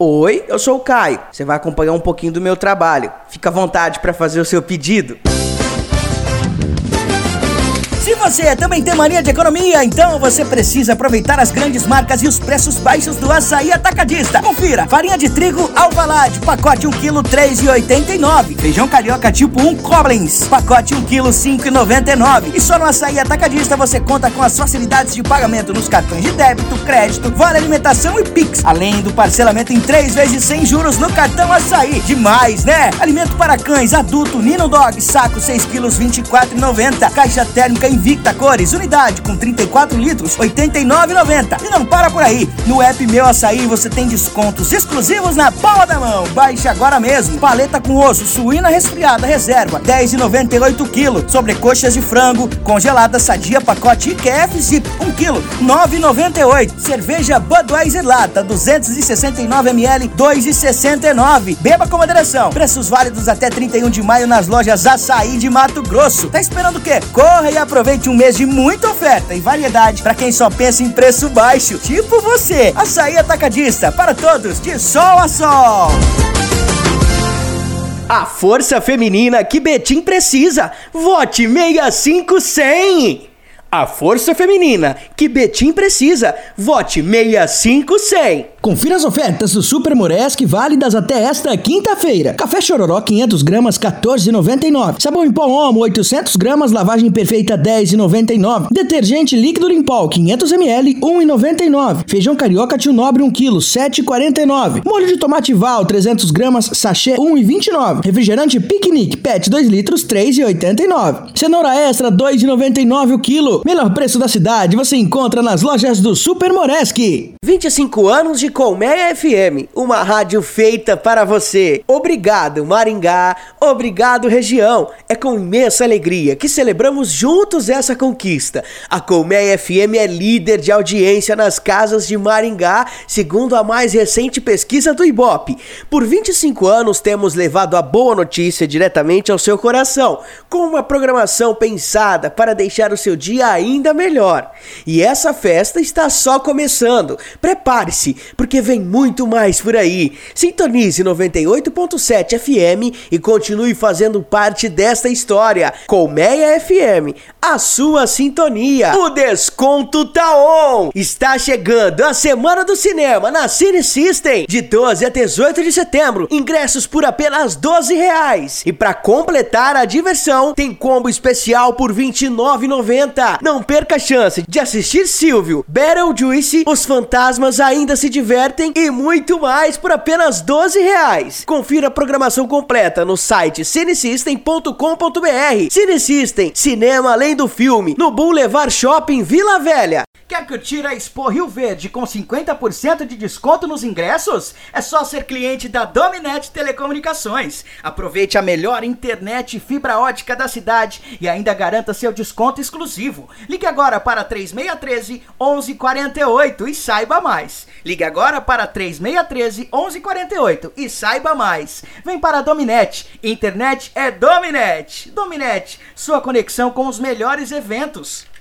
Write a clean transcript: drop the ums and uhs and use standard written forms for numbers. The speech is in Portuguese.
Oi, eu sou o Caio. Você vai acompanhar um pouquinho do meu trabalho. Fica à vontade para fazer o seu pedido. Se você também tem mania de economia, então você precisa aproveitar as grandes marcas e os preços baixos do Açaí Atacadista. Confira: farinha de trigo Alvalade, pacote 1 kg, R$ 3,89. Feijão carioca tipo 1 Koblenz, pacote 1 kg, R$ 5,99. E só no Açaí Atacadista você conta com as facilidades de pagamento nos cartões de débito, crédito, vale alimentação e Pix, além do parcelamento em 3 vezes sem juros no cartão Açaí. Demais, né? Alimento para cães adulto Nino Dog, saco 6 kg, R$ 24,90. Caixa térmica Invicta Cores, unidade com 34 litros, R$ 89,90. E não para por aí, no app Meu Açaí você tem descontos exclusivos na palma da mão. Baixe agora mesmo. Paleta com osso, suína resfriada, reserva, R$ 10,98 kg. Sobrecoxas de frango, congelada sadia, pacote IQF Zip, 1 kg, R$ 9,98. Cerveja Budweiser Lata, 269 ml, R$ 2,69. Beba com moderação. Preços válidos até 31 de maio nas lojas Açaí de Mato Grosso. Tá esperando o quê? Corra e aproveite um mês de muita oferta e variedade para quem só pensa em preço baixo, tipo você. Açaí Atacadista, para todos, de sol a sol. A força feminina que Betim precisa. Vote 65100. A força feminina que Betim precisa. Vote 65100. Confira as ofertas do Super Moresc válidas até esta quinta-feira. Café Chororó 500 gramas, R$ 14,99. Sabão em pó Omo 800 gramas, lavagem perfeita, R$ 10,99. Detergente líquido Limpol 500 ml, R$ 1,99. Feijão carioca Tio Nobre 1 kg, R$ 7,49. Molho de tomate Val 300 gramas, sachê, R$ 1,29. Refrigerante Piquenique PET 2 litros, R$ 3,89. Cenoura extra, R$ 2,99 o quilo. Melhor preço da cidade você encontra nas lojas do Super Moresc. 25 anos de Colmeia FM, uma rádio feita para você. Obrigado, Maringá. Obrigado, região. É com imensa alegria que celebramos juntos essa conquista. A Colmeia FM é líder de audiência nas casas de Maringá, segundo a mais recente pesquisa do Ibope. Por 25 anos temos levado a boa notícia diretamente ao seu coração, com uma programação pensada para deixar o seu dia ainda melhor. E essa festa está só começando. Prepare-se, porque vem muito mais por aí. Sintonize 98.7 FM e continue fazendo parte desta história. Colmeia FM, a sua sintonia. O desconto tá on! Está chegando a Semana do Cinema na Cine System, de 12 a 18 de setembro. Ingressos por apenas R$12. E para completar a diversão, tem combo especial por R$29,90. Não perca a chance de assistir Silvio, Beetlejuice, Os Fantasmas Ainda Se Divertem e muito mais por apenas R$12. Confira a programação completa no site cinesystem.com.br. Cine System, cinema além do filme, no Boulevard Shopping Vila Velha. Quer curtir a Expo Rio Verde com 50% de desconto nos ingressos? É só ser cliente da Dominet Telecomunicações. Aproveite a melhor internet e fibra ótica da cidade e ainda garanta seu desconto exclusivo. Ligue agora para 3613-1148 e saiba mais. Ligue agora para 3613-1148 e saiba mais. Vem para a Dominet. Internet é Dominet. Dominet, sua conexão com os melhores eventos.